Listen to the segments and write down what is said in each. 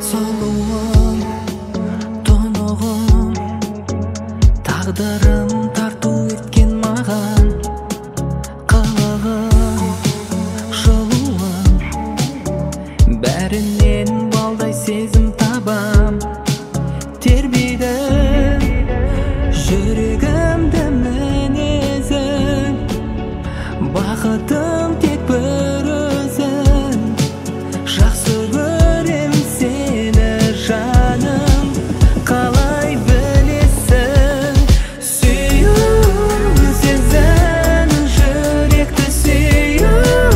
Soluğum, tonuğum, tağdırım тарту etкен маған. Қылығым, жылуым, бәрінен балдай сезім табам. Тербейді жүрегімді мінезің, бақытым тек бір өзің. Жақсы көрем сені жаным, қалай білесің. Сүю, сезіну, жүректі сүю,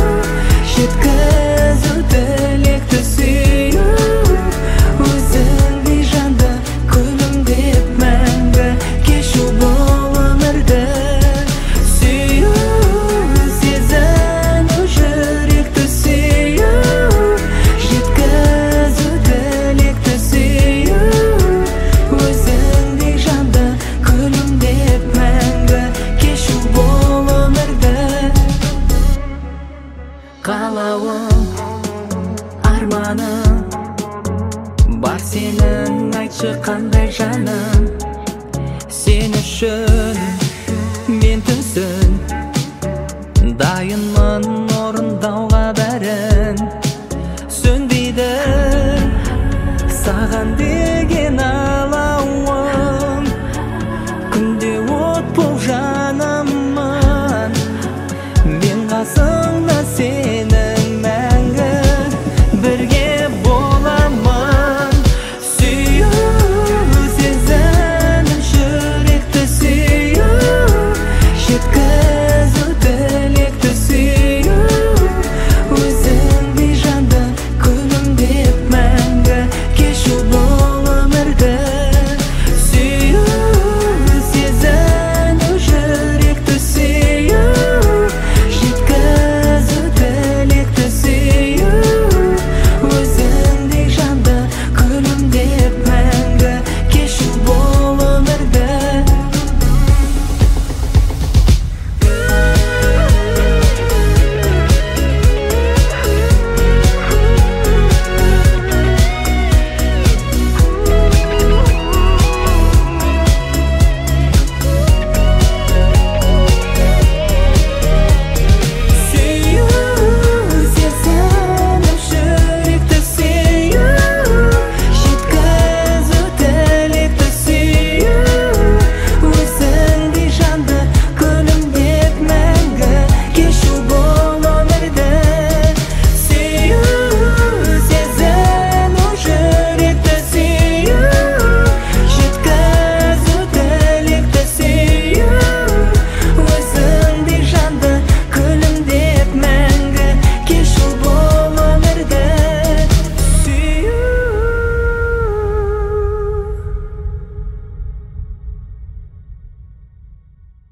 жеткізу тілекті сүю. Өзіңдей жанды күлімдеп мәңгі кешу бұл өмірді. Сүю, сезіну, жүректі сүю, жеткізу тілекті сүю. Өзіңдей жанды күлімдеп мәңгі кешу бұл өмірді. Қалауым, арманым бар сенің, айтшы қандай жаным. Сен үшін мен түзін, дайынмын